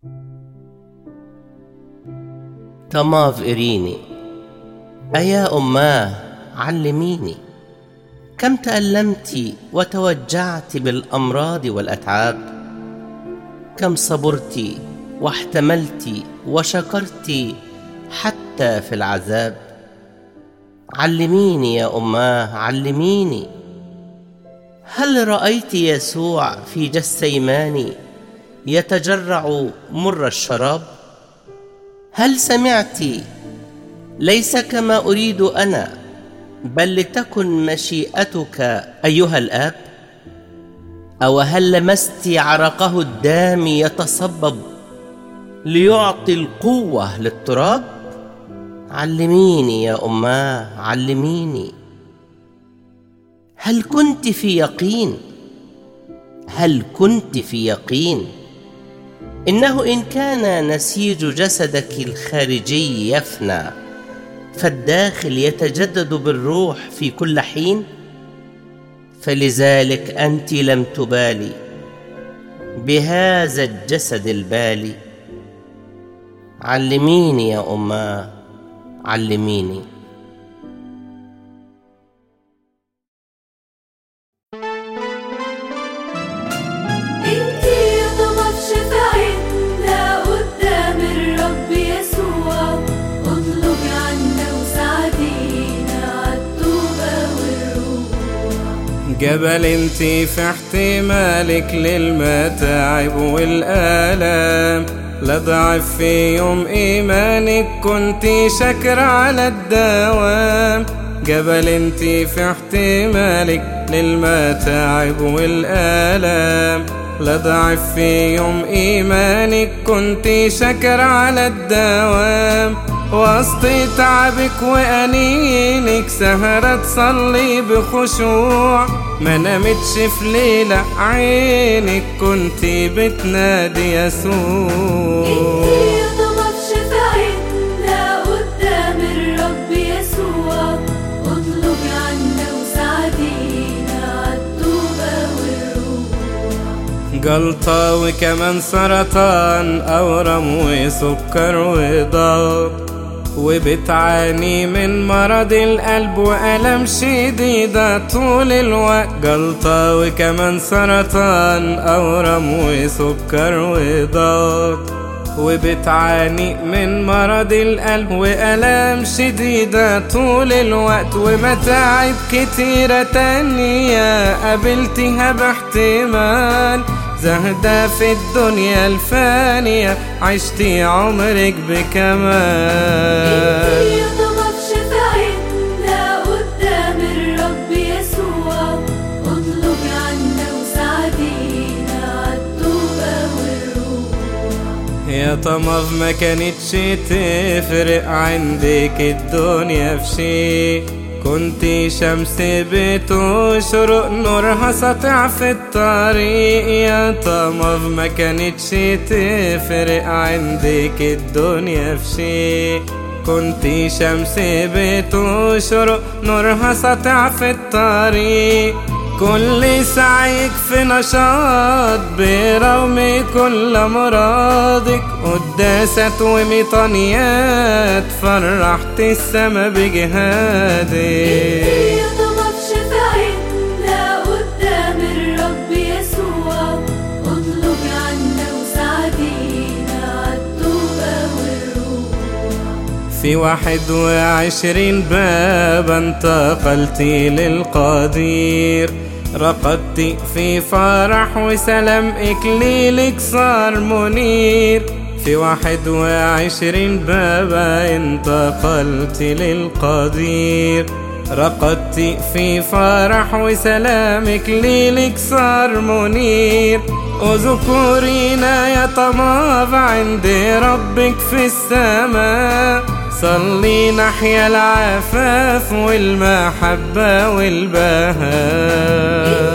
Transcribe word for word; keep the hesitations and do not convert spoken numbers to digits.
طماف إريني أيا أماه علميني، كم تألمت وتوجعت بالأمراض والأتعاب، كم صبرت واحتملت وشكرت حتى في العذاب. علميني يا أماه علميني، هل رأيت يسوع في جثيماني يتجرع مر الشراب؟ هل سمعت ليس كما أريد أنا بل لتكن مشيئتك أيها الآب؟ أو هل لمست عرقه الدامي يتصبب ليعطي القوة للتراب؟ علميني يا أماه علميني، هل كنت في يقين هل كنت في يقين إنه إن كان نسيج جسدك الخارجي يفنى فالداخل يتجدد بالروح في كل حين؟ فلذلك أنت لم تبالي بهذا الجسد البالي. علميني يا أماه علميني. انتي يا طماف شفاعتنا قدام الرب يسوع، اطلبي عنا وساعدينا عالتوبة والرجوع. جبل انتي في احتمالك للمتاعب والآلام، لا ضعف في يوم إيمانك كنتي شاكرة على الدوام. جبل انتي في احتمالك للمتاعب والآلام، لا ضعف في يوم إيمانك كنتي شاكرة على الدوام. وسط تعبك وأنينك سهرة تصلي بخشوع، ما نامتش في ليلة عينك كنتي بتنادي يسوع. انتي يا طماف شفاعتنا قدام الرب يسوع، اطلبي عنا وساعدينا عالتوبة والرجوع. جلطة وكمان سرطان أورام وسكر وضغط، وبتعاني من مرض القلب وألم شديدة طول الوقت. جلطة وكمان سرطان أورام وسكر وضغط، وبتعاني من مرض القلب وألم شديدة طول الوقت. ومتاعب كتيرة تانية قابلتها باحتمال، زهدة في الدنيا الفانية عشتي عمرك بكمال. انتي يا طماف شفاعتنا قدام الرب يسوع، اطلبي عنا وساعدينا عالتوبة والرجوع. يا طماف ما كانتش تفرق عندك الدنيا في شي، كنتي شمس بتشرق نورها ساطع في الطريق. يا طماف ما كانتش تفرق عندك الدنيا في شي، كنتي شمس بتشرق نورها ساطع في الطريق. كل سعيك في نشاط برغم كل مرضك، قداسات وميطانيات فرحت السما بجهادك. انتي يا طماف شفاعتنا قدام الرب يسوع، اطلبي عنا وساعدينا عالتوبة والرجوع. في واحد وعشرين بابا انتقلتي للقدير، رقدتي في فرح وسلام إكليلك صار منير. في واحد وعشرين بابا انتقلتي للقدير، رقدتي في فرح وسلام إكليلك صار منير. اذكرينا يا طماف عند ربك في السماء، صلي نحيا العفاف والمحبة والبهاء.